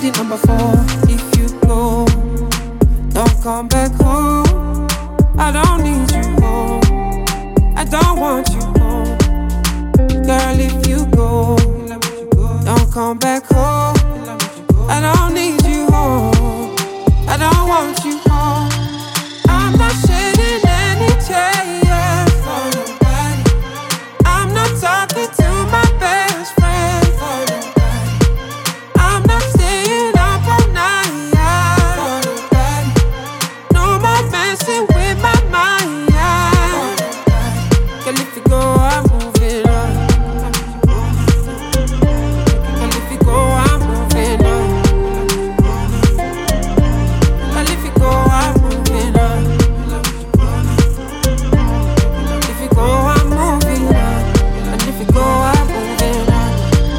lucky number 4. If you go, don't come back home. I don't need you home. I don't want you home. Girl, if you go, don't come back home. I don't need you home. I don't want you home. I'm not shedding any tears for nobody. I'm not talking to my best friend for nobody. I'm not staying up all night for nobody. No more messing with my mind for nobody. Girl, if you go, I'm moving on. Girl, if you go, I'm moving on. Girl, if you go, I'm moving on. If you go, I'm moving on. And if you go, I'm moving on.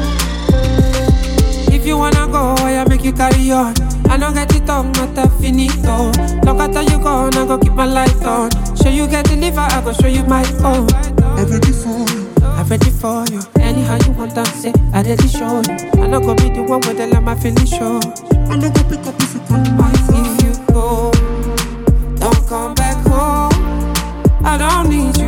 If you wanna go, I make you carry on. I don't get it up, not a finito. Look after you gone, I go keep my light on. Show you get the liver, I go show you my own. I'm ready for you. I'm ready for you. Anyhow you want to say, I ready show you. I not go be the one with the let my feeling show. I no go pick up if you come my phone. If you go, don't come back home. I don't need you